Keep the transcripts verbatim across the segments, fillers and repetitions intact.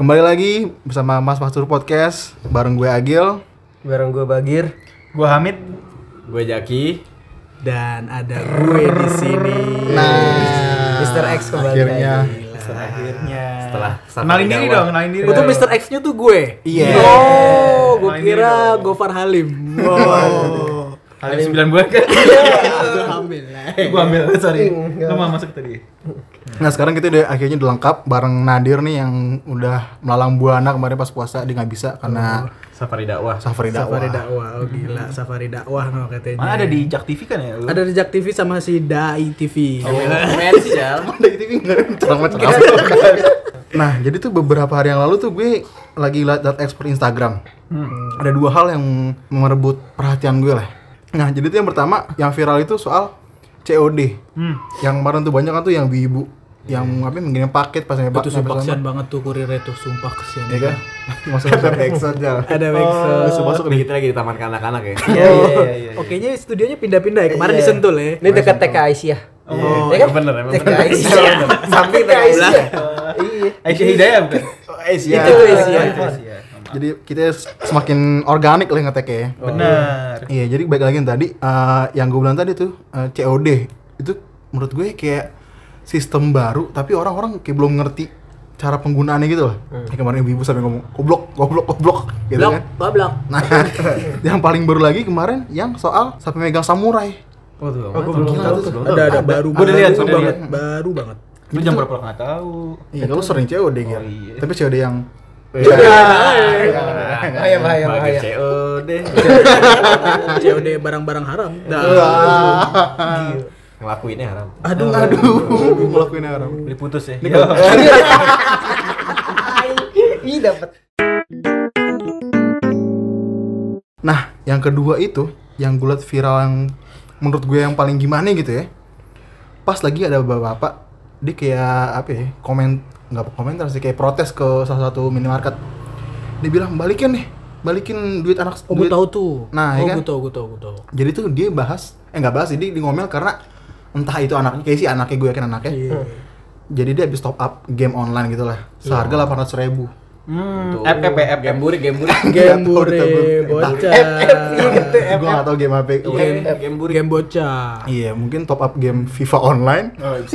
Kembali lagi bersama Mas Pastur Podcast bareng gue Agil, bareng gue Bagir, gue Hamid, gue Jaki, dan ada gue di sini. Nah, Mister X kembali akhirnya. lagi. akhirnya. Setelah kenalin diri dong, kenalin diri. Itu Mister X-nya tuh gue. Iya. Oh, gue Main kira diri dong. Gofar Halim. Wow. Kali sembilan bulan kan? Itu hamil lah. Gue ambil, sorry. Enggak. Lu mau masuk tadi? Nah sekarang kita udah akhirnya udah lengkap bareng Nadir nih yang udah melalang buana kemarin pas puasa dia nggak bisa karena Safari dakwah. safari dakwah. Safari dakwah, oh gila, safari dakwah no katanya. Mana ada di Jak T V kan ya? Lu? Ada di Jak T V sama si Dai T V. Keren sih, Jal. Emang dari T V nggak ada ceramah-ceramah. Nah jadi tuh beberapa hari yang lalu tuh gue lagi liat data ekspor Instagram. Hmm. Ada dua hal yang merebut perhatian gue lah. Nah jadi tuh yang pertama yang viral itu soal C O D. Hmm. Yang kemarin tuh banyak kan tuh yang ibu yang apa mengirim paket pas nyampe Itu sumpah nyampe kesian sana. banget tuh kurirnya tuh, sumpah kesian. Ya kan? Masuk ada backsound aja. Ada backsound. Masuk masuk nih. Kita lagi di taman kanak-kanak ya. Iya iya iya. Oke, nya studionya pindah-pindah ya. Kemarin Iya. di Sentul ya. Ini dekat T K Aisyah. Oh, Ya kan? bener, emang T K bener. Aisyah. Samping T K Aisyah. Iya. Aisyah Hidayah bukan? Asia. Itu Aisyah. Jadi kita semakin organik lah ngetek ya. Benar. Iya, jadi baik lagi yang tadi eh, yang gue bilang tadi tuh eh, C O D itu menurut gue kayak sistem baru tapi orang-orang kayak belum ngerti cara penggunaannya gitu loh. Kayak kemarin ibu-ibu sampai ngomong goblok, goblok, goblok gitu blok, kan. blok. Nah, yang paling baru lagi kemarin yang soal sampai megang samurai. Oh tuh. Oh, gue belum Gila, tahu tuh. tuh. Ada ada baru. Gua udah lihat, baru udah banget, lihat. baru banget. Lu jangan pura-pura nggak tahu. Iya, kalau sering C O D gitu. Oh, iya. Tapi C O D yang Bahaya bahaya bahaya. C O D. C O D barang-barang haram. Nah. Ngelakuinnya haram. Aduh, aduh, ngelakuin haram. Beli putus ya. Ih dapat. Nah, yang kedua itu yang gue liat viral yang menurut gue yang paling gimana gitu ya. Pas lagi ada bapak-bapak dia kayak apa ya? Komen nggak komentar sih kayak protes ke salah satu minimarket. Dia bilang balikin nih, balikin duit anak Oh, gue duit. tahu tuh. Nah, oh, ya kan? gue tahu, gue tahu, gue tahu. Jadi tuh dia bahas, eh nggak bahas sih, dia, dia ngomel karena entah itu anaknya, kayak sih anaknya gue yakin anaknya. Iya. Jadi dia habis top up game online gitu lah, seharga delapan ratus ribu. Hmm. App app app app. Gemburi, gemburi. Gembure bocah. Gue nggak tahu game apa. Game, Gemburi. game bocah. Iya, mungkin top up game FIFA online.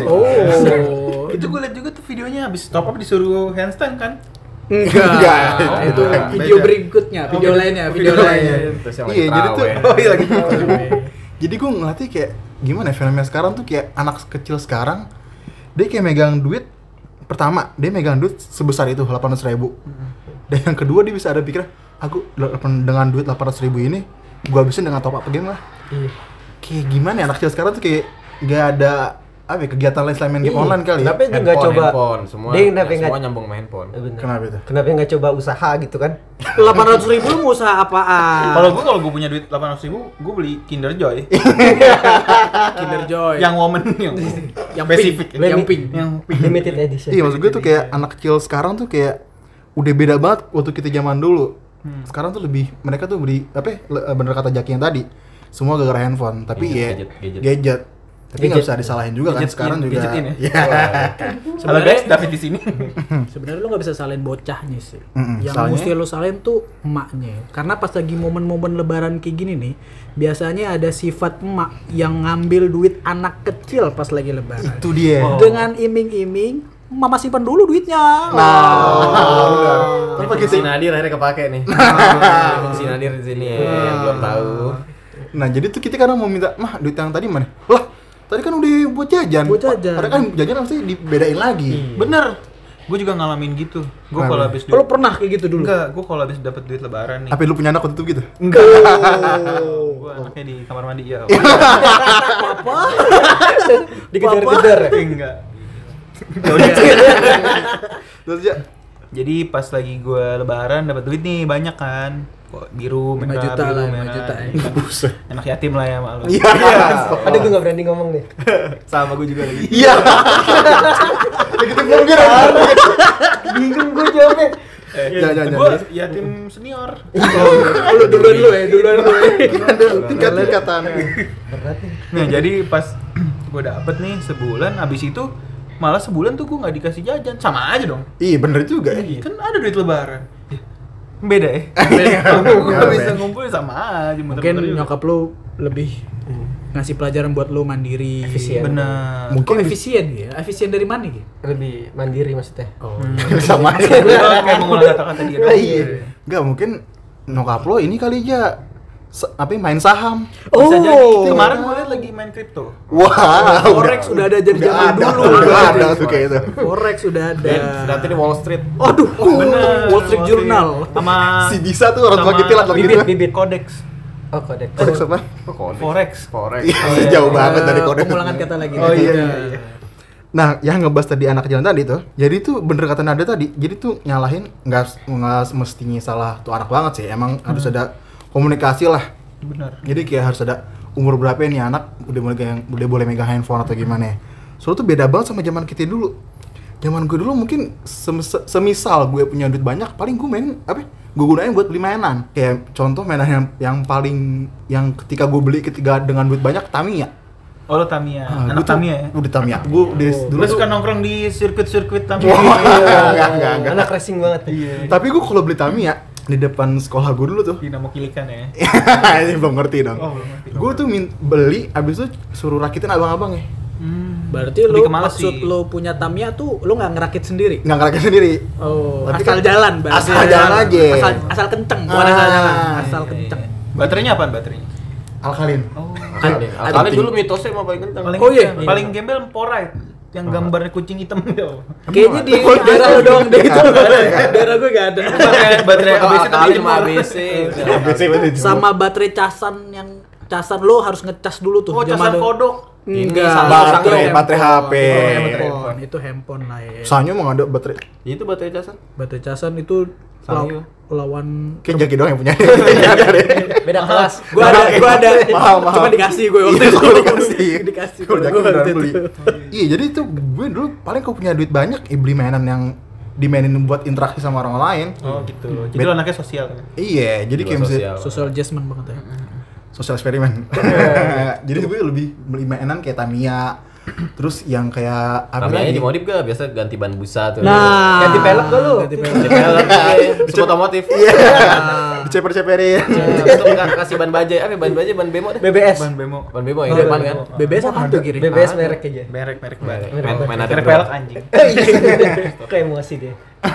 Oh. Itu gue liat juga tuh videonya habis top up disuruh handstand kan? Enggak. Enggak. Oh, itu Beda. video berikutnya, video Oh, lainnya, video video lainnya. Terus yang Iya, lagi jadi tuh. terawih. Oh iya lagi. Jadi gue ngelatih kayak gimana ya, fenomena sekarang tuh kayak anak kecil sekarang dia kayak megang duit. Pertama, dia megang duit sebesar itu delapan ratus ribu. Dan yang kedua dia bisa ada pikiran, aku dengan duit delapan ratus ribu ini gue habisin dengan top up game lah. Kayak gimana ya anak kecil sekarang tuh kayak gak ada apa ya, kegiatan lain selain main game online kali ya. Kenapa dia nggak Handphone, coba? handphone. Semua, Dia kenapa semua nggak? nyambung sama handphone. Eh, bener. Kenapa itu? Kenapa nggak coba usaha gitu kan? delapan ratus ribu lu mau usaha apaan? Kalau gue kalau gue punya duit delapan ratus ribu, gue beli Kinder Joy. Kinder Joy. Yang woman yang yang spesifik. pink, yang pink. Yang pink. Limited edition. Iya maksud gue tuh kayak anak kecil sekarang tuh kayak udah beda banget waktu kita zaman dulu. Sekarang tuh lebih mereka tuh beri apa ya, le- bener kata Jaki yang tadi. Semua gara-gara handphone, tapi Gadget, ya gadget, gadget. gadget. Tapi nggak Gadget. bisa disalahin juga kan Gadget sekarang in, juga. gadget in ya? Iya. Halo Sebenarnya- guys, David di sini. Sebenarnya lu nggak bisa salahin bocahnya sih. Mm-mm, Yang salahnya- mesti lu salahin tuh emaknya. Karena pas lagi momen-momen lebaran kayak gini nih, biasanya ada sifat emak yang ngambil duit anak kecil pas lagi lebaran. Itu dia. Oh. Dengan iming-iming, mama simpan dulu duitnya. Nah, Ini fungsi Nadir akhirnya kepake nih. Fungsi Nadir di sini ya, yang belum tahu. nah jadi tuh kita kadang mau minta, mah duit yang tadi mana? Lah, tadi kan udah buat jajan. Buat jajan. Padahal kan jajan pasti dibedain lagi. Bener. Gue juga ngalamin gitu. Gue Kenapa? kalau habis Oh, lu pernah kayak gitu dulu? Enggak, gue kalau habis dapat duit lebaran nih. Apa lu punya anak waktu itu gitu? Enggak. Oh. Gue anaknya di kamar mandi ya. Apa? Dikejar-kejar. Enggak. Terus ya, Jadi pas lagi gue lebaran dapat duit nih banyak kan. Kok biru, lima merah, juta biru, lah, lima merah. juta ya. buset. Anak yatim lah ya malu. Iya. Aduh gue nggak berani ngomong nih. Sama gue juga lagi. Iya. Gitu mungkin. Bingung gue jawabnya. Eh, Jangan, jangan, gue jangan. yatim senior. Oh, lu duluan lu ya, duluan lu ya. Tingkat-tingkatan. Berat nih. Nah jadi pas gue dapet nih sebulan, abis itu malah sebulan tuh gue nggak dikasih jajan, sama aja dong. Iya bener juga ya. Kan ada duit lebaran. Beda ya. Beda. Gue bisa ngumpul sama aja. Mungkin muter-muter juga. nyokap lu lebih ngasih pelajaran buat lu mandiri. Efisien. Bener. Mungkin Mungkin efisien ya. Efisien dari mana gitu? Lebih mandiri maksudnya. Oh. sama aja. Gua kayak mengulang kata-kata dia. Iya. Enggak mungkin nyokap lo ini kali aja se- apa ya, main saham. Oh. Bisa jadi. Kemarin gue liat lagi main kripto. Wah, Forex udah ada dari udah zaman ada, dulu. Udah ada tuh kayak itu. Forex udah ada. Nanti di Wall Street. Aduh, Bener. Wall Street Journal. Sama Si bisa tuh orang tua sama gitu lah lagi bibit, gitu. bibit. Codex. Oh, kodek. Forex apa? Forex. Forex. Iya, jauh banget dari kode. Pengulangan kata lagi. Oh iya, iya, iya. Nah, yang ngebahas tadi anak jalan tadi tuh, jadi tuh bener kata Nada tadi, jadi tuh nyalahin nggak nggak mestinya salah tuh anak banget sih, emang harus ada komunikasi lah. Bener. Jadi kayak harus ada umur berapa nih anak udah boleh megang, udah boleh megang handphone atau gimana ya. Soalnya tuh beda banget sama zaman kita dulu. Zaman gue dulu mungkin semis- semisal gue punya duit banyak, paling gue main apa? Gue gunain buat beli mainan. Kayak contoh mainan yang yang paling yang ketika gue beli ketika dengan duit banyak Tamiya. Oh lo Tamiya, Ah, anak gue tuh- Tamiya ya? Udah Tamiya. Gue udah dulu Lo tuh- suka nongkrong di sirkuit-sirkuit Tamiya? Enggak, enggak, enggak. Anak racing banget. Iya. Tapi gue kalau beli Tamiya di depan sekolah gue dulu tuh. Dinamo Kilikan ya? Ini belum ngerti dong. Oh, belum ngerti. Gue tuh min- beli, abis itu suruh rakitin abang-abang ya. Hmm. Berarti Lebih lu ke males maksud sih. lu punya Tamiya tuh lu nggak ngerakit sendiri? Nggak ngerakit sendiri. Oh, Tapi asal kan- jalan berarti. asal jalan aja. Asal asal kenceng, bukan Ah, asal jalan, iya, asal iya, kenceng. iya. Baterainya apaan baterainya? Alkalin. Oh. Alkalin. Alkalin dulu mitosnya mau paling kencang. Paling Oh, iya. paling gembel Emporite yang gambarnya kucing hitam gitu. Kayaknya di daerah lu doang deh itu. Daerah gue gak ada. Baterai baterai Oh, A B C tapi Alkalin sama A B jemur. C. Sama baterai casan yang casan lo harus ngecas dulu tuh. Oh, zaman casan dulu. kodok. Enggak, salah, itu baterai, handphone. baterai H P. Oh, Baterai handphone. handphone. Itu handphone lah ya. Soalnya mau ada baterai. Itu baterai casan. Baterai casan itu law- Sanyo. lawan Kayak Jaki doang yang punya. Nggak ada deh. Beda kelas. gua ada gua ada Mahal, mahal. cuma dikasih gue waktu Iya, itu kalau dikasih. dikasih Kalau Jaki gua udah waktu beli. itu. Iya, jadi itu gue dulu paling kalau punya duit banyak, ya beli mainan yang dimainin buat interaksi sama orang lain. Oh gitu. Jadi lo anaknya sosial kan? Iya, jadi Jiwa kayak misalnya sosial. Social adjustment banget ya. sosial eksperimen. Jadi gue lebih beli mainan kayak Tamiya, terus yang kayak apa Tamiya lagi? di modif gak biasa ganti ban busa tuh. Nah, Ganti pelek gak lu? Ganti pelek. Ganti pelek. Semua otomotif. Iya. Diceper-ceperin. Terus kasih ban bajai, apa ban bajai, ban bemo deh. B B S. Ban bemo. Ban bemo yang depan kan. B B S apa tuh kiri? B B S merek aja. Merek merek merek. Main main ada Merek berapa? pelek anjing. Kayak emosi dia.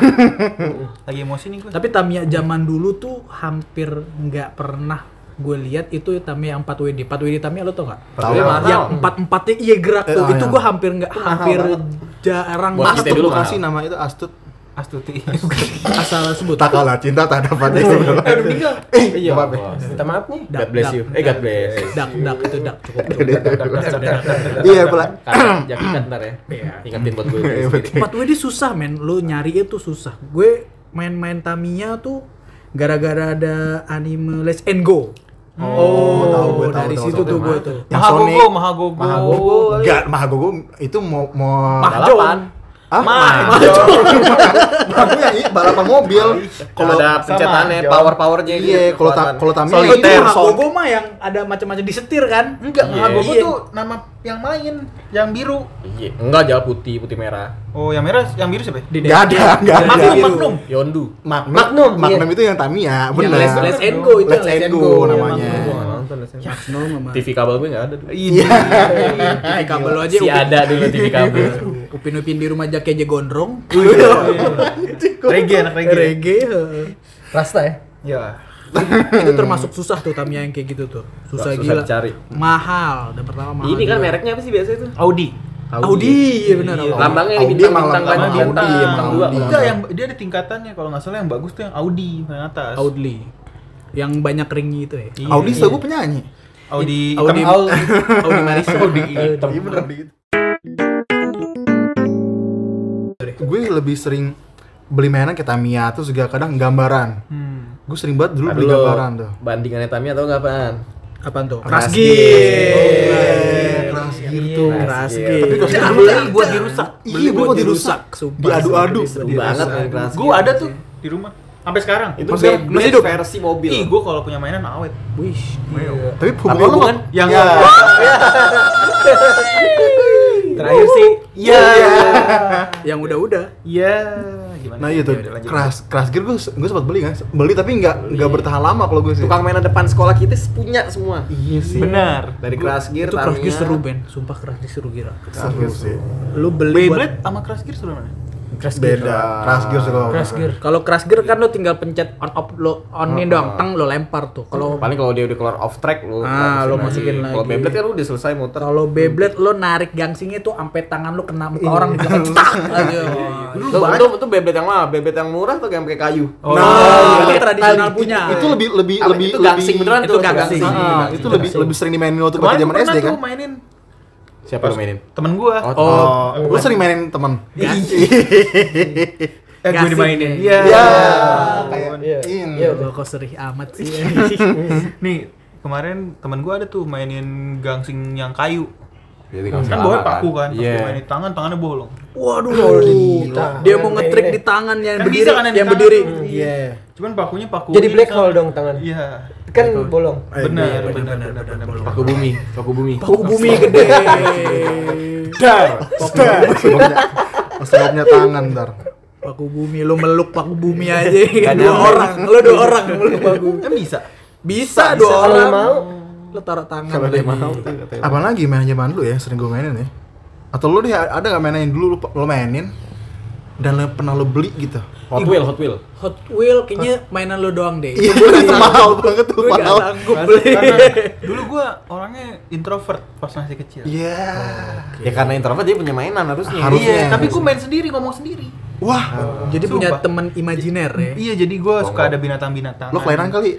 Lagi emosi nih gue. Tapi Tamiya zaman dulu tuh hampir nggak pernah gue lihat itu Tamiya yang empat W D. empat W D Tamiya lo tau nggak? Tahu. Yang empat empatnya iya gerak Eh, tuh. ah, itu yang- gue hampir nggak Itu mahal hampir banget. jarang Buat banget. kita Astut dulu tuh kasih mahal. nama itu Astut. Astuti. Asal sebut. Tak kalah cinta tak dapat deh. Udah meninggal. Eh, Iya. apa-apa. bos. Minta maaf nih. Dak, God bless dak, you. Eh God bless. Dak dak itu dak cukup. cukup. Iya, pula. Kan Jaki kan ntar ya. Iya. Ingetin buat gue. Iya, betul. empat W D susah men, lu nyari itu susah. Gue main-main Tamiya tuh gara-gara ada anime Let's and Go. Oh, tahu gue, tahu, dari tahu, situ tahu, tuh tahu. gue tuh. Yang Mahagogo, Sonic. Mahagogo. Mahagogo. Enggak, Mahagogo itu mau mau Mahjong. Ah, Mahjong. Mahagogo yang ini balapan mobil. Kalau ada pencetannya, sama, power-powernya gitu. Iya, kalau ta- kekuatan. kalau Tamiya Oh, itu itu Mahagogo mah yang ada macam-macam disetir kan? Enggak, Iya. Mahagogo Iya. tuh nama yang main, yang biru. Iya. Enggak, jauh putih, putih merah. Oh, yang merah, yang biru siapa? ya? Di Nggak ada, nggak ada. Magnum, Magnum. Yondu. Magnum. Magnum, Magnum iya. itu yang Tamiya, Yang benar. Let's, Let's and Go itu Let's and Go namanya. Magnum sama T V kabel gue enggak ada dulu. Iya. T V kabel lo aja Si ada dulu T V kabel. upin-upin di rumah Jaki aja gondrong. Reggae, anak reggae. Reggae. heeh. Rasta ya? Ya. Itu termasuk susah tuh Tamiya yang kayak gitu tuh. Susah, Susah gila. dicari. Mahal. Dan pertama mahal. Ini kan juga. mereknya apa sih biasa itu? Audi. Audi, iya benar. Iya. Audi. Lambangnya ini Audi bintang emang bintang lambang bintang Audi, bintang emang dua. Audi. Enggak, yang dia ada tingkatannya. Kalau nggak salah yang bagus tuh yang Audi yang atas. Audi. Yang banyak ringnya itu ya. Iya. Audi setahu gue penyanyi. Audi. Audi hitam. Audi, Audi Marisa. Audi hitam. Iya benar gitu. Gue lebih sering beli mainan kayak Tamiya terus juga kadang gambaran. Hmm. Gue sering banget dulu Aduh, beli gambaran tuh. bandingannya Tamiya atau enggak apaan? Apaan tuh? Crash Crash Gear. Gear. Keras gitu. Crash Gear. Gear. Tapi kalau Saya sekarang beli udah- buat dirusak. Iya, gue mau dirusak. Sumpah. Diadu-adu. Sedih, Seru banget sedih. main Crash Gue ada tuh di rumah. Sampai sekarang. Itu Masih- Beyblade masih hidup? versi mobil. Ih, gue kalau punya mainan awet. Wih. Tapi Tapi hubungan lo Yang ya. Terakhir sih. Iya. Yang udah-udah. Iya, gimana? Nah iya tuh, Ya udah, lanjut. Crash, Crash Gear gue gue sempat beli kan, beli tapi nggak nggak bertahan lama kalau gue sih. Tukang mainan depan sekolah kita punya semua. Iya sih. Benar. Dari Crash Gear, Itu Crash Gear Tamiya. seru, Ben. Sumpah Crash Gear seru gila. Seru sih. Lu beli buat Beyblade sama Crash Gear seru mana? Crash Gear. Beda. Crash Gear sih kalau. Crash Gear. Kalau Crash Gear kan lu tinggal pencet on off lo on-in doang, teng lo lempar tuh. Kalau Paling kalau dia udah keluar off track lu Ah, lu masukin lagi. Kalau Beyblade kan udah selesai muter. kalau Beyblade lo narik gangsingnya tuh sampai tangan lu kena muka orang di belakang tak aja. Itu itu itu Beyblade yang mana? Beyblade yang murah atau yang pakai kayu? Oh, Nah, itu iya. tradisional Itu- punya. Itu lebih lebih Apa, lebih itu gangsing beneran itu tuh, gangsing. Ah, itu lebih lebih sering dimainin waktu Kemarin kita zaman pernah S D kan. tuh mainin Siapa yang mainin? temen gua. Oh, lu sering mainin teman. Eh, gue Gasing. dimainin. Iya. Ya, Iya. kayak Iya, ini. betul. Kok serih amat sih. Nih, kemarin temen gua ada tuh mainin gangsing yang kayu. Jadi Kan bawahnya paku kan, pas Iya. gua mainin tangan, tangannya bolong. Waduh, gila. dia mau nge-trick di tangan yang Kan berdiri, bisa kan yang di yang tangan berdiri. tuh. Iya. Cuman pakunya paku. Jadi ini black sama- hole dong tangan. Iya. Kan bolong. Eh, Benar, iya, benar, benar, benar, benar. Paku bumi, paku bumi. Paku bumi gede. Dar. Dar. Sebabnya tangan ntar. Paku bumi, lu meluk paku bumi aja. Gak Dua nyampe. orang, lu dua orang meluk paku. Kan bisa. Bisa, Bisa, dua kalau orang. mau. Lu taruh tangan. Kalau dia lagi. mau tuh katanya. Apalagi main zaman dulu ya, sering gue mainin ya. Atau lu deh ada nggak mainin dulu lu, lu mainin dan lu pernah lu beli gitu? Hot Wheel, Hot Wheel. Hot Wheel kayaknya mainan lu doang deh. Iya, itu mahal banget tuh, Gue gak mahal. sanggup Karena- beli. karena dulu gua orangnya introvert pas masih kecil. Iya. Ya karena introvert dia punya mainan harusnya. Harusnya. Iya, tapi gua main sendiri, ngomong sendiri. Wah, Jadi punya Sumpah. teman imajiner ya. Iya, jadi gua suka ada binatang-binatang. lu kelainan kali.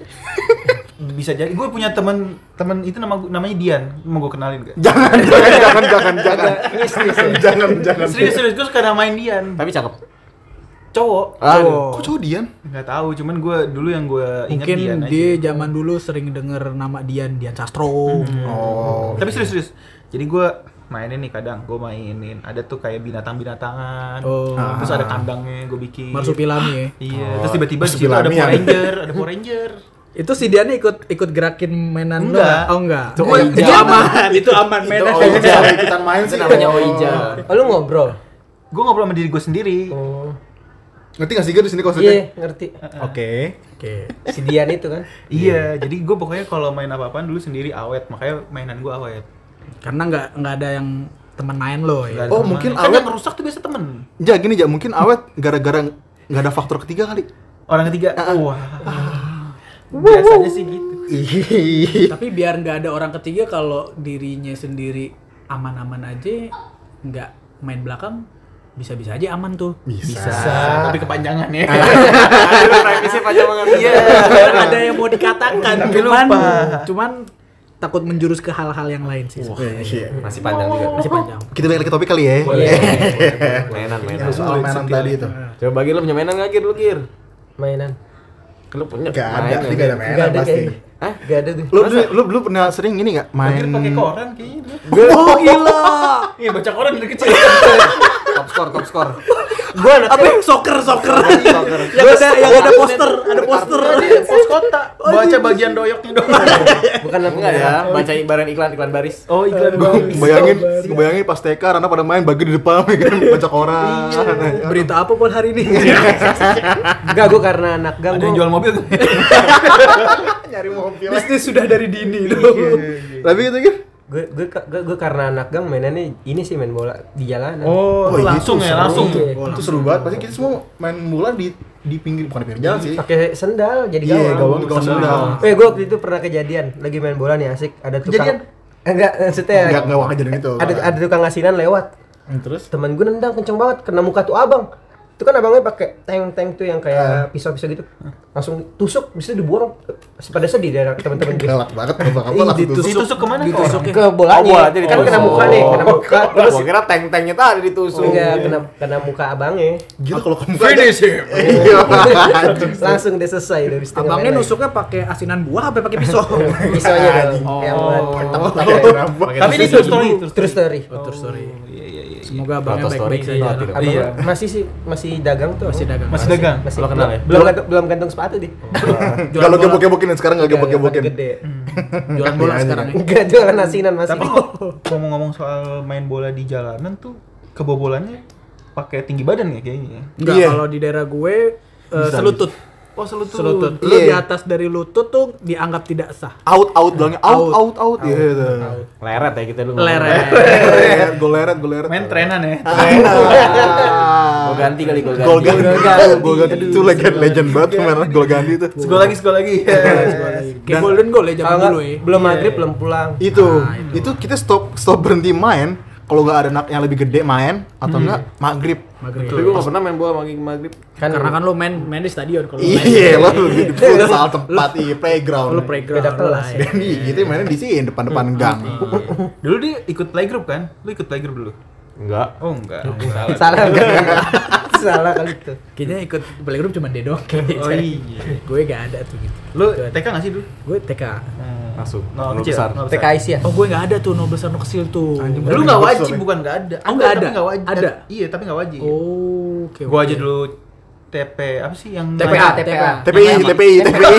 Bisa jadi. Gue punya teman teman itu nama namanya Dian. Mau gue kenalin gak? Jangan, jangan, jangan, jangan, jangan. Jangan, jangan. Serius, serius. Gue suka namain Dian. Tapi cakep. Cowok. Aduh. Kok cowok Dian? Nggak tahu, cuman gue dulu yang gue ingat Mungkin Dian dia aja. zaman dulu sering denger nama Dian, Dian Sastro. Oh. Tapi serius, serius. Jadi gue mainin nih kadang, gue mainin. Ada tuh kayak binatang-binatangan. Oh. Terus ada kandangnya gue bikin. Marsupilami ya. Iya. Oh, Terus tiba-tiba di situ ada Marsupilami Power yang- Ranger, ada Power Ranger. Itu si Dian ikut ikut gerakin mainan lu? Enggak. Oh enggak. Itu Oh, Oija. itu aman, itu aman mainan. Oh, iya, ikutan main Itu sih. namanya Oija. Oh, lu ngobrol. Gue ngobrol sama diri gue sendiri. Oh. Ngerti gak sih gue di sini konsepnya? Iya, ngerti. Oke. Oke. Si Dian itu kan. Iya, jadi gue pokoknya kalau main apa-apaan dulu sendiri awet, makanya mainan gue awet. Karena nggak nggak ada yang teman main lo Nggak ya. ada Oh, teman. mungkin kan awet- yang rusak tuh biasa temen. Ja, gini ja, mungkin awet gara-gara nggak ada faktor ketiga kali. Orang ketiga, wah. Biasanya sih gitu. Tapi biar nggak ada orang ketiga, kalau dirinya sendiri aman-aman aja, nggak main belakang, bisa-bisa aja aman tuh. Bisa. Tapi kepanjangan ya. Aduh, revisi panjang banget. Iya. Ada yang mau dikatakan, Tapi cuman lupa. cuman takut menjurus ke hal-hal yang lain sih. Iya. Masih panjang juga. Masih panjang. Kita balik ke topik kali ya. Boleh. Mainan, mainan. Soal mainan tadi itu. Coba bagi lu punya mainan nggak Gir, lu Gir? Mainan. Lu punya Gak ada, mainan, pasti gak ada Gir? mainan Enggak ada pasti. kayaknya. Hah? Enggak ada tuh. Lu, lu, lu, lu pernah sering gini gak Main main? pakai koran kayaknya. dia. Oh gila. Iya, baca koran dari kecil. Top score, top score. Gua anak Apa? Soccer, soccer. yang ada yang ada poster, ada poster. Pos kota. Baca bagian doyoknya doang. bukan anak Enggak ya, baca ibaran iklan-iklan baris. Oh, iklan Gue bayangin, gue bayangin pas T K, Rana pada main bagi di depan, ya kan, baca koran. Berita apa pun hari ini? Enggak, gua karena anak gang. Ada yang gua- jual mobil. Nyari mobil. Bisnis sudah dari dini. Tapi gitu kan? gue gue gue gue karena anak gang mainannya ini sih main bola di jalanan. Oh, Oh, iya, langsung itu ya, seru. langsung. Iya. Oh, itu seru banget. Pasti kita semua main bola di di pinggir, bukan di pinggir jalan sih. Pakai sendal jadi Iya, gawang. gawang di gawang sendal. Eh, gue waktu itu pernah kejadian lagi main bola nih asik, ada tukang. Kejadian? Enggak, maksudnya Enggak enggak wah kejadian itu. ada ada tukang asinan lewat. Hmm, terus Temen gue nendang kenceng banget kena muka tuh abang. Itu kan abangnya pakai tank-tank tuh yang kayak pisau-pisau gitu. Langsung tusuk, bisa dibuang. Pada sedih dari teman-teman gue. galak banget abang apa Ih, langsung ditusuk. tusuk. Ditusuk kemana? Ke Ditusuk orang? Ke bolanya. Oh, bola, jadi kan ditusuk. kena muka nih, kena muka. Terus Gua kira tank-tanknya tadi ditusuk. enggak kena kena muka abangnya. Gila kalau kamu Finish him. Iya. Langsung dia selesai dari setengah. Abangnya main nusuknya pakai asinan buah apa pakai pisau? lagi. Pisaunya dong. Oh. Yang buat Tapi ini true story. true story. Oh, true story. Iya, iya, iya. Semoga abangnya Foto story baik-baik sih, saja. oh, tidak. Abang Iya. masih sih masih dagang tuh. Masih dagang. Masih dagang. Masih Lo kenal ya? Belum gantung, belum gantung sepatu deh. Jualan Kalau bola. gebok-gebokin sekarang enggak gebok-gebokin. Gede. Jualan bola sekarang ya. Enggak jualan asinan masih. Tapi ngomong-ngomong soal main bola di jalanan tuh kebobolannya pakai tinggi badan ya kayaknya. Enggak, Iya. kalau di daerah gue eh, Bisa, selutut. Oh selutut. Selutut. Lu Iya. di atas dari lutut tuh dianggap tidak sah. Out out bilangnya out out out, gitu. Leret ya kita dulu. Leret. Leret, gol leret, gol leret. Main trenan ya. Gol ganti kali gol ganti. Gol ganti. Gol ganti itu legend legend banget tuh mainan gol ganti itu. Skol lagi, skol lagi. Kayak golden goal ya zaman Kalau dulu nggak, ya. belum maghrib belum pulang. Itu, itu kita stop stop berhenti main kalau nggak ada anak yang lebih gede main atau enggak maghrib. Maghrib. Tapi gue gak pernah main bola maghrib maghrib. Kan Karena kan lu main main di stadion kalau main. Iya, lo lebih di futsal tempat iya playground. Lu playground. beda kelas. lah, ya. Dan iya, gitu mainnya di sini depan-depan gang. Dulu dia ikut playgroup kan? Lu ikut playgroup dulu? Enggak. Oh enggak. Salah. salah salah kali itu. Kayaknya ikut playgroup cuma dia doang. Oh iya. Gue gak ada tuh gitu. Lu T K nggak sih dulu? Gue T K. Masuk. Nol Nol kecil, besar. nol T K I S ya. Oh gue gak ada tuh nol besar nol kecil tuh. Anjing, Dulu nggak wajib, bukan nggak ada. Oh, nggak ada? tapi nggak wajib. Ada? Iya, tapi nggak wajib. Oh, oke. Gua oke. aja dulu T P apa sih yang T P A, T P A. T P I, T P I, T P I.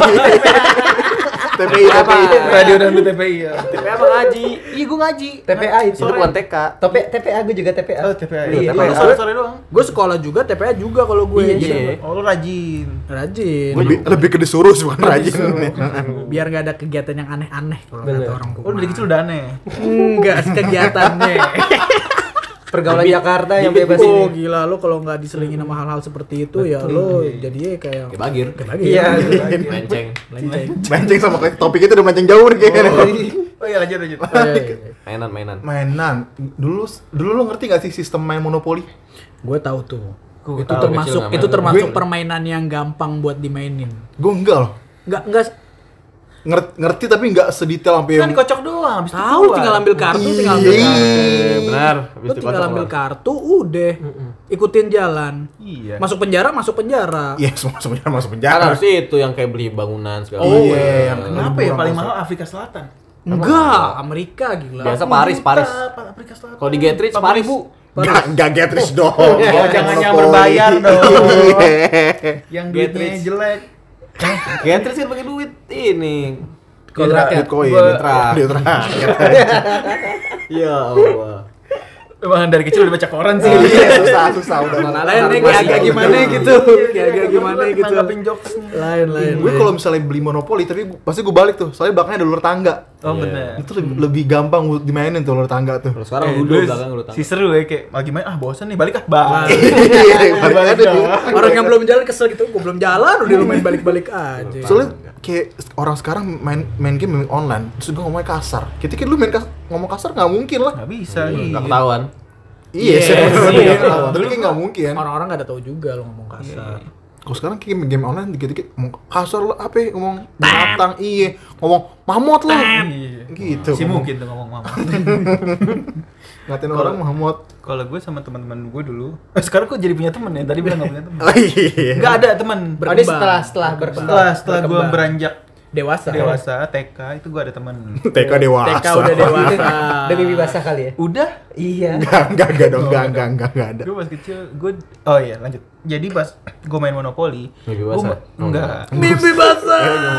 T P I, T P I. Radio dan T P I ya. T P A apa ngaji? Iya, gua ngaji. T P A itu. Itu bukan T K. T P T P A gue juga T P A. Oh, T P I. Iya, T P I. iya. Sore-sore doang. Gue sekolah juga, T P A juga kalau gue. Iya, Jadi iya. Oh, lu rajin. rajin. Lebih lebih ke disuruh sih bukan rajin. Biar nggak ada kegiatan yang aneh-aneh kalau Bener. kata orang tua. Oh, dari kecil udah aneh. Enggak kegiatannya. Pergaulan Jakarta yang bebas Oh ini. gila lo kalau nggak diselingin sama hal-hal seperti itu ya lo jadinya kayak Kayak bagir. kayak lagi Iya. Menceng. Lenceng. Mancing sama kayak topik itu udah mancing jauh nih kayaknya. Oh iya, lanjut lanjut. Mainan mainan. Mainan. Dulu dulu lo ngerti gak sih sistem main monopoli? Gue tahu tuh. Gua itu tahu, termasuk kecil nggak itu main. termasuk Gue- permainan yang gampang buat dimainin. Gue enggak loh. Nggak nggak Ngerti, ngerti tapi nggak sedetail sampai Kan dikocok doang, habis itu tahu keluar. tinggal ambil kartu tinggal ambil Iya. kartu. Eh, benar. Habis Lo itu tinggal kocok ambil lah. kartu udah ikutin jalan. Iya. Masuk penjara masuk penjara. Iya, semua semuanya masuk Kan penjara. harusnya itu yang kayak beli bangunan segala Oh, macam. iya, yang Kenapa ya paling mahal Afrika Selatan? Enggak, Amerika gila. Biasa Paris, Paris. Afrika Selatan. Kalau di Getrich Paris. Enggak, enggak get rich dong. Oh, jangan yang Monopoli. berbayar dong. Iya. Yang duitnya Getrich. jelek. Getrich kan pakai duit ini. Duit rakyat. Bitcoin, Gua- duit rakyat. Duit rakyat. Ya Allah. Emang dari kecil udah baca koran sih. Iya, susah, susah udah. Lain nih kayak agak gimana gitu. Kayak agak gimana gitu. Nanggapin jokesnya. Lain lain. Gue lain. kalau misalnya beli monopoli tapi gua- pasti gue balik tuh. Soalnya belakangnya ada luar tangga. Oh Iya. bener. Itu lebih, lebih gampang buat dimainin tuh luar tangga tuh. Kalau sekarang Eh, ludo dulu belakang udah Si seru ya kayak lagi main ah bosan nih balik ah bang. Iya, balik aja dia. Orang yang belum jalan kesel gitu, gue belum jalan udah lu main balik-balik aja. Soalnya kayak orang sekarang main main game main online, terus gue ngomongnya kasar. Kita kan lu main kas ngomong kasar nggak mungkin lah. Nggak bisa. Enggak iya. ketahuan. Iya, Yes, sih. iya. Tapi kayak nggak mungkin. Orang-orang gak ada tahu juga lo ngomong kasar. Kalau sekarang kayak game, game online dikit-dikit ngomong kasar lah, apa ya, ngomong binatang, iya, ngomong mamot lah, Iya. gitu. Si mungkin tuh ngomong mama. Ngatain orang mamot. Kalau gue sama teman-teman gue dulu, eh, sekarang kok jadi punya temen ya? Tadi bilang nggak punya temen. Oh iya. Nggak ada teman. Oh, ini Berkembang. setelah setelah berkembang. Setelah setelah gue Berkembang. beranjak Dewasa. dewasa T K itu gue ada teman. T K dewasa. T K udah dewasa. Udah mimpi basah kali ya? Udah. Iya. Enggak, enggak, enggak dong, enggak, enggak, enggak, enggak ada. Gue pas kecil, gue oh iya lanjut. Jadi pas gue main monopoli, Mimpi gue basah? ma- enggak. Mimpi basah.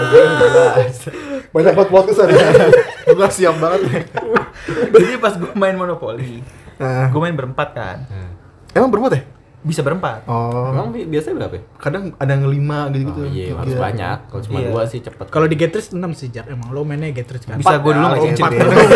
Banyak banget podcast ada. Gue nggak siap banget. Jadi pas gue main monopoli, Nah, gue main berempat kan. emang berempat ya? Bisa berempat. Oh, Emang bi- biasanya berapa ya? kadang ada yang lima gitu-gitu. Oh, iya, harus banyak. Kalau cuma Iya. dua sih cepet. Kalau di Getrich enam sih, Jar. Emang lo mainnya Getrich kan? Bisa gue dulu nggak Oh, cincin. empat.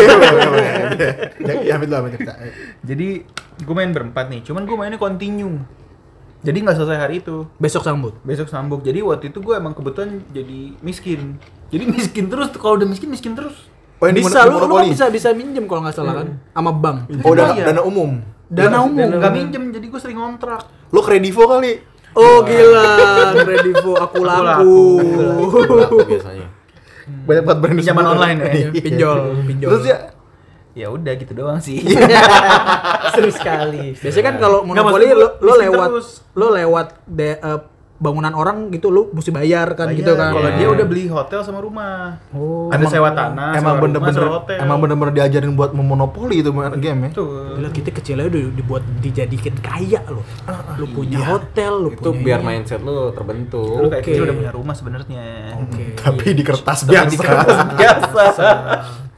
Ya, Hamid lah, cerita. Jadi gue main berempat nih, cuman gue mainnya continue. Jadi nggak selesai hari itu. Besok sambut. Besok sambung. Jadi waktu itu gue emang kebetulan jadi miskin. Jadi miskin terus. Kalau udah miskin miskin terus. Oh, yang di Bisa Mono- lu, lu monopoli? kan bisa bisa minjem kalau nggak salah kan sama bank. Oh, dana, Iya. dana umum. Dana umum. Nggak minjem. Jadi gue sering ngontrak. Lo kredivo kali. Oh gila, Kredivo aku laku. Berapa biasanya? Banyak banget brand Pinjaman semua. online ya? Iya. Pinjol, pinjol. Terus ya, Ya udah gitu doang sih. Seru sekali. Biasanya kan kalau Nggak, monopoli maksud lo, gua lo miskin lewat terus. lo lewat de, eh, bangunan orang gitu lo mesti bayar kan gitu kan. Kalau Iya. dia udah beli hotel sama rumah. Oh, Ada Emang- sewa tanah, emang sewa bener-bener rumah, sewa hotel. emang bener-bener diajarin buat memonopoli itu main game ya. Tuh. Gila kita kecilnya udah dibuat dijadikan kaya loh. Lu punya hotel, lu Itu punya biar ini. mindset lu Lu terbentuk. kayak Oke. kecil udah punya rumah sebenarnya. Oke. Tapi di kertas Tapi di biasa. kertas biasa.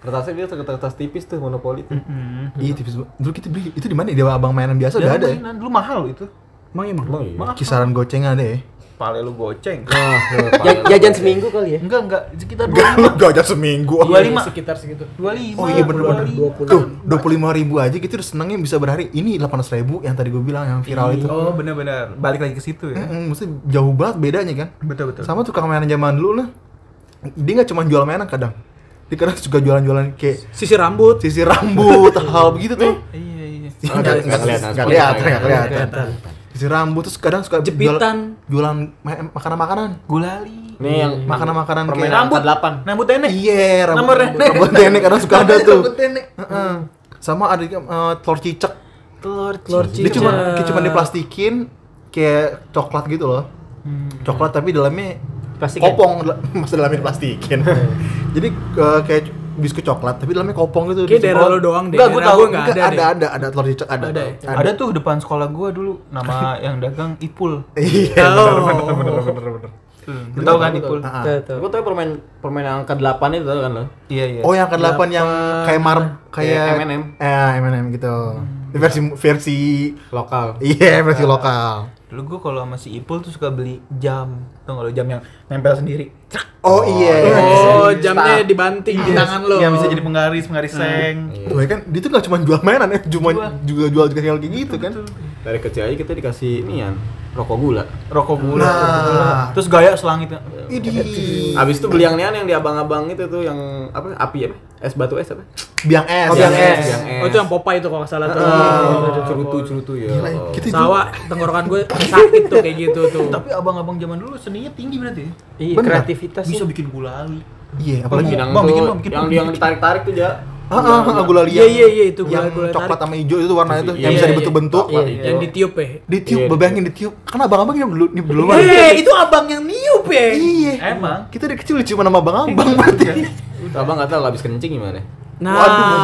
Kertasnya dia kertas tipis tuh monopoli tuh. Hmm. Iya tipis. Dulu kita beli itu di mana? Di abang mainan biasa udah ada ya. Mainan dulu mahal loh itu. Emang emang. Emang iya. Mahal. Kisaran goceng ada ya. Pale lu goceng. Wah, Ja- jajan seminggu kali ya. Enggak, enggak, sekitar Enggak, lu gak aja seminggu. dua puluh lima. Sekitar segitu. dua puluh lima. Oh iya bener-bener. dua puluh. Tuh, dua puluh lima ribu aja gitu udah senengnya bisa berhari. Ini delapan ratus ribu yang tadi gue bilang yang viral itu. Oh, benar-benar. Balik lagi ke situ ya. Mm-mm, maksudnya jauh banget bedanya kan. Betul, betul. Sama tukang mainan zaman dulu lah. Dia nggak cuma jual mainan kadang. Dia kadang suka jualan-jualan kayak Sisir rambut. sisir rambut, hal begitu tuh. Iya, iya. Oh, nggak- nggak kelihatan. Nggak kelihatan, nggak Kelihatan. kelihatan. Sisir rambut terus kadang suka Jepitan. jual- jualan ma- makanan-makanan. Gulali. Nih yang Makanan-makanan permainan kayak angka delapan. Rambut nenek. iya, rambut Nomor nenek. rambut nenek kadang suka ada tuh. Rambut nenek. Heeh. Sama ada eh, telur cicak. Telur, Telur Dia cuma cicak. kayak cuma diplastikin kayak coklat gitu loh. Coklat tapi dalamnya Plastik kopong, masa dalamnya diplastikin. Jadi eh, kayak biskuit coklat tapi dalamnya kopong gitu. Kayak daerah Disemprot. lo doang deh. Enggak, gua Daerah tahu. gua nggak Enggak, ada. ada, deh. ada, ada telur cicak ada. Ada ya? Ada tuh depan sekolah gua dulu nama yang dagang Ipul. Iya, Oh. bener bener bener bener bener. Lu tahu kan Ipul? Ah, ah. Tuh, tuh. Gue tau permain permainan angka delapan itu kan lo. Iya, iya. Oh, yang ke delapan yang kayak mar kayak Kayak M and M. Eh, M and M gitu. Versi versi Lokal. iya, versi lokal. Dulu gua kalau masih Ipul tuh suka beli jam. Tuh kalau jam yang nempel sendiri. Oh iya. Oh, jamnya dibanting di tangan lo. Yang bisa jadi penggaris, penggaris seng. Tuh ya kan, dia tuh gak cuma jual mainan ya, cuma Jual. juga jual juga kayak gitu kan. Dari kecil aja kita dikasih ini ya, rokok gula. Rokok gula. Nah. Terus gaya selangit. Idih. Abis itu beli yang nean yang di abang-abang itu tuh yang apa? Api apa? Es batu es apa? Biang es. Oh, biang es. Biang Oh, itu yang Popeye itu kalau nggak salah tuh. Oh, cerutu-cerutu ya. Gila, Oh. kita Sawa, tenggorokan gue sakit tuh kayak gitu tuh. Tapi abang-abang zaman dulu seninya tinggi berarti ya? Iya, Bener. kreativitas Bisa sih. bikin gulali. Iya, apalagi Yang Bang, tuh, bikin, Bang, bikin, yang Bang. yang ditarik-tarik tuh, Ja. ah, ah, ah, gula Iya, liang. iya, iya, itu yang gula-gula coklat tarik. sama hijau itu warnanya tuh, Iya, yang bisa iya, dibentuk-bentuk. iya. Yang ditiup ya. Ditiup, Iya, bayangin ditiup. Kan abang-abang yang dulu nih dulu Eh, itu abang yang niup ya. Iya. Emang? Kita dari kecil cuma nama abang-abang berarti. Abang nggak tahu habis kencing gimana? Nah.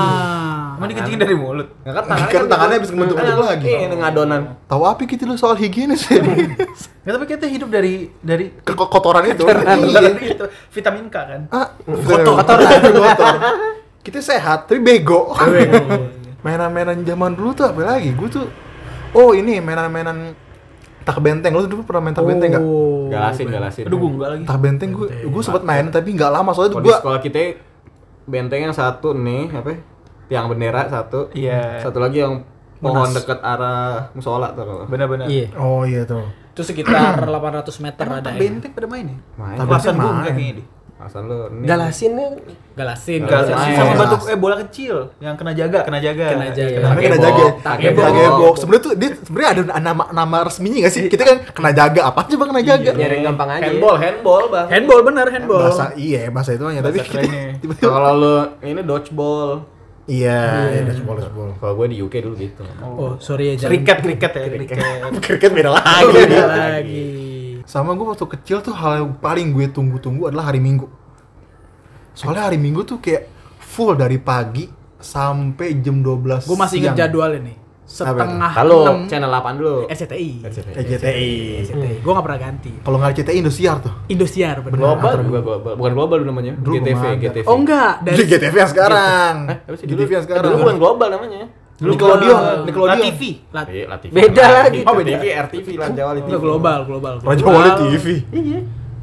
Emang dikencingin dari mulut? Nggak kan Kan tangannya habis kebentuk-bentuk lagi. Ini ngadonan. Tahu apa gitu lo soal higienis ya? Ya tapi kita hidup dari dari Ke ko- kotoran itu. dari Iya. itu vitamin K kan. Ah, kotor. Kotor. Kotor. Kita sehat tapi bego. Mainan-mainan zaman dulu tuh apa lagi? Gue tuh oh ini mainan-mainan tak benteng. Lo dulu pernah main tak benteng enggak? Oh. Galasin, galasin. Aduh gua enggak lagi. Tak benteng gue gue sempat main tapi nggak lama soalnya Kalau tuh di gue sekolah kita benteng yang satu nih, apa? Tiang bendera satu. Iya. Satu lagi yang pohon Monas. dekat arah musola tuh. Benar-benar. Iya. oh iya tuh. Itu sekitar delapan ratus meter Emang ada tak ya. benteng pada main ya? Main. Tak Kelasan benteng gua main. enggak kayaknya deh. Asal lu ini. Galasinnya Galasin. Galasin main. sama Gelas. batu eh bola kecil yang kena jaga, kena jaga. Kena jaga. Namanya kena Takebok. jaga. Takebok. Takebok. Sebenarnya tuh dia sebenarnya ada nama nama resminya nggak sih? Kita kan kena jaga. Apa coba kena jaga? nyari yang gampang aja. Handball, handball, Bang. Handball bener, handball. Bahasa iya bahasa itu aja tapi Bahasa kita kerennya. tiba-tiba Kalau lu ini dodgeball. iya iya dodgeball dodgeball. Kalau gue di U K dulu gitu. Oh, sorry ya jangan. Kriket, kriket ya, kriket. Kriket beda Oh, lagi. beda lagi. Sama gue waktu kecil tuh hal yang paling gue tunggu-tunggu adalah hari Minggu. Soalnya hari Minggu tuh kayak full dari pagi sampai jam dua belas Gue masih inget siang. jadwal ini. Setengah Halo, enam channel delapan dulu. R C T I. R C T I. R C T I. Gue gak pernah ganti. Kalau nggak R C T I Indosiar tuh. Indosiar bener. Global juga global. Bukan global dulu namanya. Dulu G T V, belum ada. G T V. Oh enggak, Di dari G T V yang sekarang. Eh, apa sih G dulu? T V yang sekarang. Dulu bukan global namanya. Dulu Nickelodeon, Global. Nickelodeon. T V. Lat- Iya, Latif. Beda lagi. Oh, beda. T V, R T V lah Jawa T V. Enggak global, global. Raja Global. Wali T V. Iya.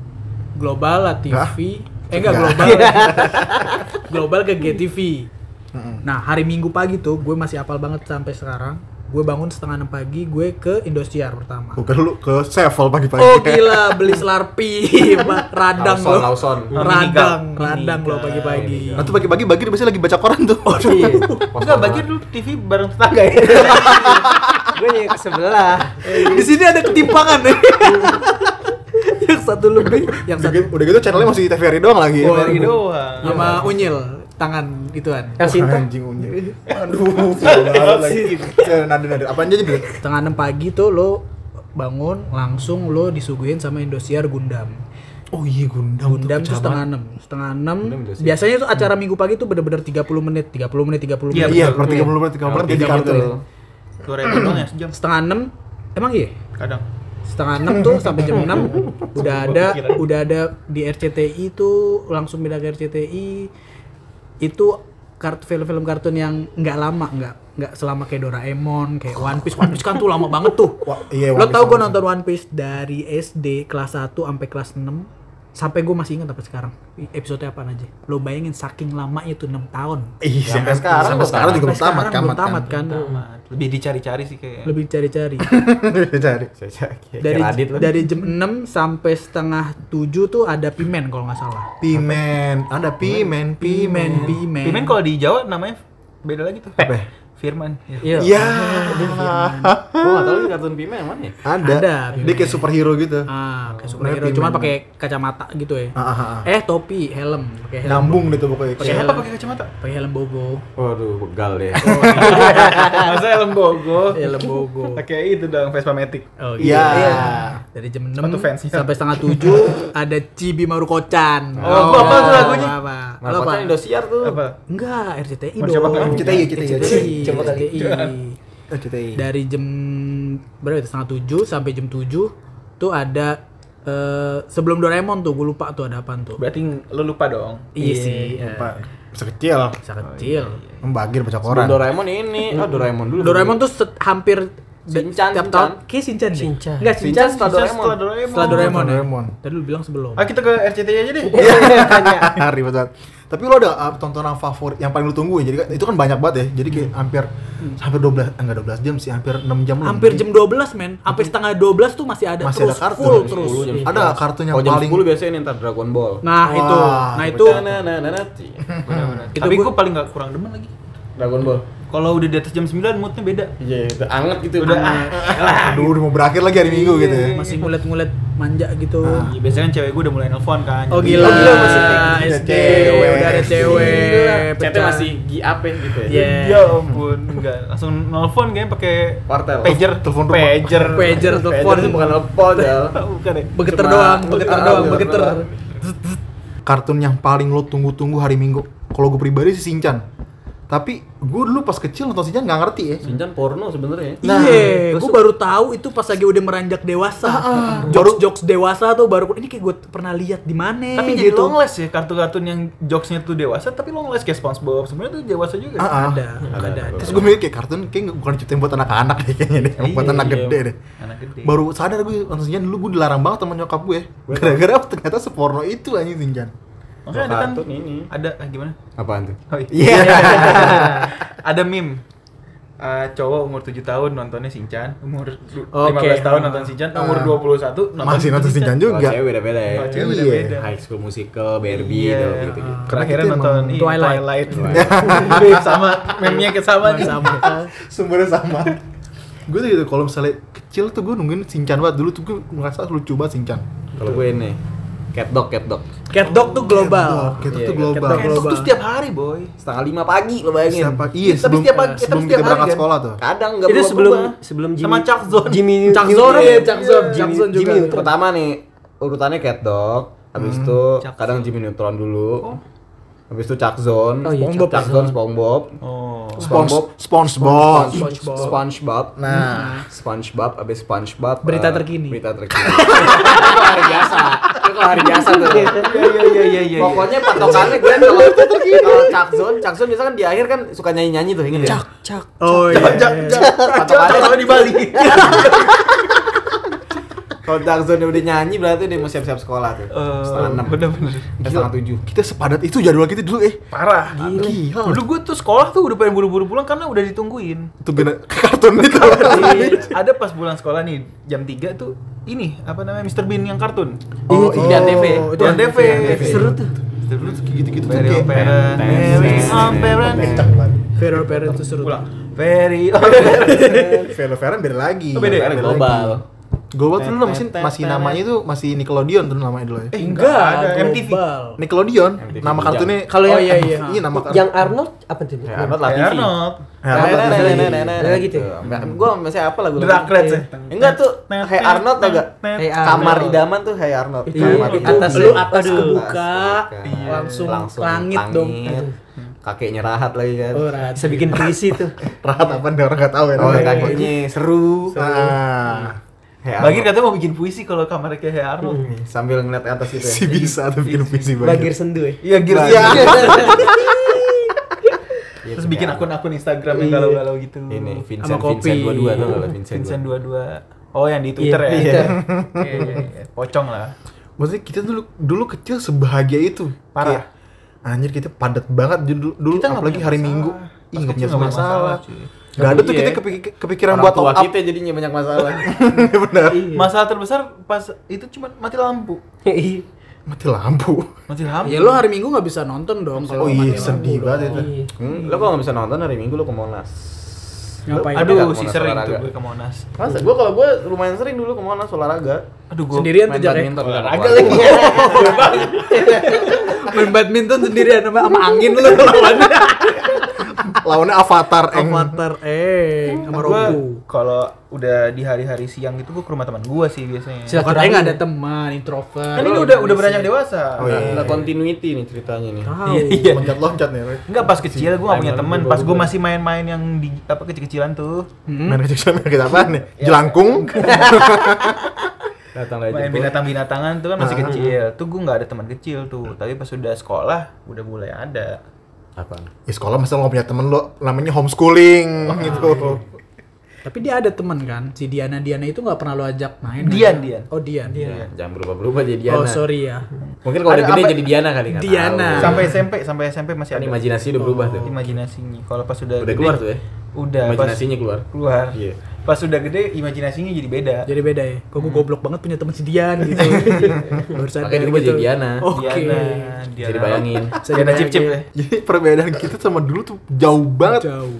Global lah T V. Nggak. Eh enggak Nggak. global. Global ke G T V. Nah, hari Minggu pagi tuh gue masih hafal banget sampai sekarang. Gue bangun setengah enam pagi, gue ke Indosiar pertama. Bukan lu ke Sevel pagi-pagi. Oh gila, beli Slurpee, Ba- radang Lawson, lo. Lawson. Radang, Minigal. radang lo Minigal. pagi-pagi. Nah tuh pagi-pagi bagi dia biasanya lagi baca koran tuh. Iya. Enggak, bagi dulu T V bareng tetangga ya. Gue nih ke sebelah. Di sini ada ketimpangan nih. Yang satu lebih, yang Udah satu gitu, udah gitu channelnya masih T V R I doang lagi. Oh, Bagi doang. sama unyil tangan gituan. Yang Sinta. Anjing unyu. Aduh, salah lagi. Ya, nada-nada. Apaan aja Bil? Setengah enam pagi tuh lo bangun langsung lo disuguhin sama Indosiar Gundam. Oh iya Gundam. Gundam tuh setengah enam, setengah enam. Biasanya tuh acara minggu pagi tuh bener-bener tiga puluh menit, tiga puluh menit, tiga puluh Iya, menit. Iya, per tiga puluh menit, tiga puluh menit jadi kartu ya. Dua ribu doang ya sejam. Setengah enam, emang iya? Kadang. Setengah enam tuh sampai jam enam udah ada, udah ada di R C T I tuh langsung pindah ke R C T I. itu kart film-film kartun yang nggak lama, nggak nggak selama kayak Doraemon, kayak One Piece. One Piece kan tuh lama banget tuh. Wah, iya, Lo One tau Piece gue lama. nonton One Piece dari S D kelas satu sampai kelas enam, sampai gue masih ingat sampai sekarang episode apaan aja. Lo bayangin saking lamanya tuh enam tahun. Ih, Sampai sekarang sampai belum sekarang juga Sampai belum tamat, sekarang belum tamat tamat kan. kan. Tamat. Lebih dicari-cari sih kayaknya. Lebih cari-cari. Cari. dari Radit lu. dari jam enam sampai setengah tujuh tuh ada Pimen kalau nggak salah. Pimen, ada Pimen, Pimen, Pimen. Pimen kalau di Jawa namanya beda lagi tuh. Apa? Firman. Ya. Iya. Iya. Gua enggak tahu ini kartun Pima yang mana ya? Ada. Ada, Dia Pimen. kayak superhero gitu. Ah, kayak Namanya superhero, Pimen. cuman pakai kacamata gitu ya. Ah, ah, ah. Eh, topi, helm, pakai helm. Nyambung gitu pokoknya. Pakai Iya. apa pakai kacamata? Pakai helm bogo. Waduh, begal deh. Masa helm bogo. Helm bogo. Pakai itu dong Vespa Matic. Oh Iya. Dari jam enam Sepatu fancy. sampai setengah tujuh ada Chibi Maruko-chan. Oh, gua apa tuh lagunya? Apa? Nah, Lo apa? kocak Indosiar tuh. Apa? Enggak, R C T I Oh, dong. siapa kan? R C T I, R C T I. R C T I. Coba kali. R C T I. Oh, C T I. Dari jam berapa itu? Setengah tujuh sampai jam tujuh tuh ada eh, sebelum Doraemon tuh, gue lupa tuh ada apaan tuh. Berarti lo lupa dong. Iya sih, Lupa. Masa kecil. masa kecil. Membagir baca Sebelum koran. Doraemon ini. Ah, Doraemon dulu. Doraemon tuh set- hampir Shinchan, tiap Shinchan. tahun kayak Shinchan deh. Shinchan. Enggak, Shinchan Shinchan setelah Setelah Doraemon. Doraemon. setelah Doraemon. ya? Doraemon. Tadi lu bilang sebelum. Ah, kita ke R C T I aja deh. Ribet banget. Tapi lo ada uh, tontonan favorit yang paling lo tunggu ya? Jadi kan- itu kan banyak banget ya. Jadi kayak hampir hampir dua belas, enggak dua belas jam sih, hampir enam jam lebih. Hampir jam dua belas, men. Sampai setengah dua belas tuh masih ada Masih terus ada kartun. full Jam terus. sepuluh, jam Ada kartun yang Oh, jam paling sepuluh biasanya nih ntar Dragon Ball. Nah, Wah, itu. Nah, itu Nah, nah, nah, nah. Benar-benar. Itu Tapi gua- gue paling gak kurang demen lagi. Dragon Ball. Kalau udah di atas jam sembilan moodnya beda. Iya, udah anget gitu. Udah aduh udah mau berakhir lagi hari Minggu gitu ya. masih ngulet-ngulet manja gitu. Ya, biasanya kan cewek gue udah mulai nelpon kan. Oh Jadi- gila, gila, masih S D cewek. udah ada cewek. Chatnya masih G A P gitu ya. Iya. Ya ampun, enggak. Langsung nelpon kayaknya pakai Portal. pager, Telepon rumah. pager. Pager, telepon. Pager itu bukan telepon, Del. Bukan ya? Begeter Cuma- doang, begeter Ah, doang, begeter. begeter. Kartun yang paling lo tunggu-tunggu hari Minggu. Kalau gue pribadi sih Shinchan. Tapi gue dulu pas kecil nonton Shinchan nggak ngerti ya. Shinchan porno sebenarnya. Nah, Iya, gue baru tahu itu pas lagi udah meranjak dewasa. Jokes jokes dewasa tuh baru ini kayak gue pernah lihat di mana Tapi jadi gitu. longless ya, kartun-kartun yang jokesnya tuh dewasa tapi longless kayak SpongeBob. Sebenarnya tuh dewasa juga. Ah, ah. Ada, ada. Terus gue mikir kayak kartun kayak nggak- bukan ciptain buat anak-anak deh kayaknya deh, Iya, buat anak iya. gede deh. Anak gede. Baru sadar gue nonton Shinchan dulu gue dilarang banget sama nyokap gue. Gara-gara ternyata seporno itu anjing Shinchan. Makanya ada kan Kartun ini. ada ah, gimana? Apaan tuh? Oh, iya. Iya. Ada meme. Uh, cowok umur tujuh tahun nontonnya Shinchan, umur du- Oke. lima belas tahun nonton Shinchan, umur dua puluh satu nonton Masih nonton Shinchan Kalau juga. cewek beda-beda ya. Oh, cewek Iya. beda-beda. High School Musical, Barbie Iya. gitu gitu. Karena akhirnya Kita nonton emang ini, Twilight. Twilight. Twilight. sama meme-nya kayak sama nih. Sama. Sumbernya sama. Gue tuh gitu kalau misalnya kecil tuh gue nungguin Shinchan banget. Dulu tuh gue ngerasa lucu banget Shinchan. Kalau gue ini Cat Dog, Cat Dog. Cat Dog tuh global. Kita Iya, tuh global. Cat Dog Itu global. tuh setiap hari, boy. Setengah lima pagi lo bayangin. Siapa? Iya, Tapi sebelum, setiap pagi- tapi sebelum setiap kita hari berangkat kan? sekolah tuh. Kadang enggak Itu sebelum sebelum Jimmy, Sama Chuck Zone. Jimmy Chuck Newton. Zone, Iya, Chuck Zone, Jimmy- Chuck Zone juga. Jimmy Newton. Pertama nih urutannya Cat Dog, habis itu Chuck kadang Jimmy Neutron dulu. Habis itu Chuck Zone, Oh, iya, SpongeBob, Chuck Zone, SpongeBob. Oh. SpongeBob, SpongeBob. SpongeBob. SpongeBob. Nah, SpongeBob, abis SpongeBob. Berita eh, terkini. Berita terkini. Itu hari biasa. Itu hari biasa tuh. Iya iya iya iya iya. Pokoknya patokannya gue kalau kalau Chuck Zone, Chuck Zone biasanya kan di akhir kan suka nyanyi-nyanyi tuh, inget ya? Cak, cak. Oh iya. Patokannya di Bali. kalau Chuck Zone udah nyanyi berarti dia mau siap-siap sekolah tuh. Setengah enam. Bener-bener. Eh, setengah tujuh. kita sepadat itu jadwal kita dulu eh. Parah. Gila. Dulu gue tuh sekolah tuh udah pengen buru-buru pulang karena udah ditungguin. Itu gena kartun itu. Iya, ada pas pulang sekolah nih jam tiga tuh ini apa namanya Mister Bean yang kartun. Oh, Itu di Antv. itu Di Antv. Seru tuh. Dulu tuh kayak gitu-gitu tuh Very kayak on parent, very on parent. Vero Vero itu seru. Pulang. Very on parent. Velo-Veran beda lagi. Oh, beda ya? Beda Global. lagi. Global tuh dulu masih masih namanya itu masih Nickelodeon tuh namanya dulu ya. Eh Enggak, ada M T V. global. Nickelodeon, M T V nama Jam. kartunnya. Kalau Oh yang iya iya. Iya nama kartun. yang Arnold apa tuh? Ya, Arnold lah Kayak T V. Arnold. Ya, Arnold Nah, lah, nah, T V. nah, nah, nah, Nah, gitu. Gue masih apa lagu The Rugrats ya? Enggak tuh, Hey Arnold tau gak? Hey Kamar Arnold. idaman tuh Hey Arnold. Itu Kamar itu idaman. atas Lu lu atas aduh. kebuka, Iya. langsung langit dong. Kakeknya rahat lagi kan. Oh, Rat. Bisa bikin puisi tuh. Rahat apa nih orang nggak tahu ya. Oh, namanya. kakeknya seru. Nah, Hey Bagir Arnold. katanya mau bikin puisi kalau kamarnya kayak Hey Arnold. Sambil ngeliat ke atas itu ya. si bisa tuh bikin puisi Bagir banget. sendu ya. Iya, Gir. Iya. Terus bikin Ya. akun-akun Instagram yang Iya. galau-galau gitu. Ini Vincent Sama kopi. Vincent dua puluh dua tuh kalau Vincent. Vincent dua puluh dua. dua puluh dua. Oh, yang di Twitter Iya, ya. Twitter. Iya, iya, iya. Pocong lah. Maksudnya kita dulu dulu kecil sebahagia itu. Parah. Kayak, anjir kita padat banget dulu, dulu Kita nggak apalagi punya hari masalah. Minggu. Pas Ih, nggak punya kecil nggak masalah. cuy. Gak ada tuh Iya. kita kepik- kepikiran Orang buat tua top up. kita jadinya banyak masalah. Benar. Masalah terbesar pas itu cuma mati lampu. Iya. Mati lampu. Mati lampu. Ya lo hari Minggu nggak bisa nonton dong kalau Oh iya, mati sedih lampu banget dong. itu. Iya. Hmm, lo kalau nggak bisa nonton hari Minggu lo ke Monas. Ngapain? Ada nggak Aduh, ke si Monas sering olahraga? tuh gue ke Monas. Masa? Gue kalau gue lumayan sering dulu ke Monas olahraga. Aduh, gue Sendirian tuh Main Jar ya? badminton. olahraga lagi. Main badminton sendirian sama, sama angin lo lawannya. Lawannya Avatar Eng. Avatar eh sama gue Roku. kalau udah di hari-hari siang itu gue ke rumah teman gue sih biasanya. Siap. Katanya nggak ada teman, introvert. Kan ini udah udah beranjak dewasa. Oh, iya. Nggak continuity nih ceritanya nih. Tahu. Iya. Loncat-loncat nih. Enggak, pas kecil gue gak punya Timeline teman. berubah-ubah. Pas gue masih main-main yang di apa kecil-kecilan tuh. Hmm. Main kecil main kita apaan nih? Jelangkung. Datang lagi. Main binatang-binatangan tuh kan masih Ah. kecil. Tuh gue nggak ada teman kecil tuh. Tapi pas udah sekolah udah mulai ada. Apa? Ya sekolah masa lo gak punya temen lo namanya homeschooling gitu. Tapi dia ada teman kan, si Diana Diana itu nggak pernah lo ajak main. Dian, kan? Dian. Oh Dian. Iya. Jangan berubah-berubah jadi Diana. Oh sorry ya. Mungkin kalau udah Ada gede apa- jadi Diana kali nggak Diana. tahu. Sampai S M P, sampai S M P masih Kan ada. imajinasi udah berubah tuh. Imajinasinya. Kalau pas udah Udah gede, keluar tuh ya. Udah. Imajinasinya keluar. Pas keluar. Iya. Pas udah gede imajinasinya jadi beda. Jadi beda ya. Kok gue goblok banget punya teman si Dian gitu. Baru sadar Makanya diubah gitu. jadi Diana. Oke. Diana, Diana. Jadi bayangin. Bisa Diana dibayangin. cip-cip ya. Jadi perbedaan kita sama dulu tuh jauh banget. Jauh.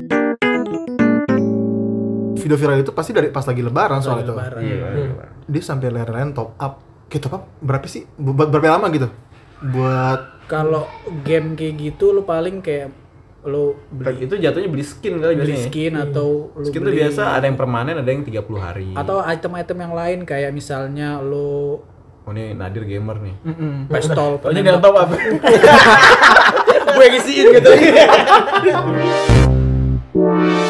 Video viral itu pasti dari pas lagi lebaran soal itu. Lebaran. Dia sampai leren top up. Kayak top up berapa sih? Buat berapa lama gitu? Buat Kalau game kayak gitu lo paling kayak lo beli, Itu jatuhnya beli skin kali beli biasanya. skin atau lo Skin tuh beli- biasa ada yang permanen, ada yang tiga puluh hari. atau item-item yang lain kayak misalnya lo Oh ini Nadir gamer nih. mm pistol Pokoknya jangan top up. gue ngisiin gitu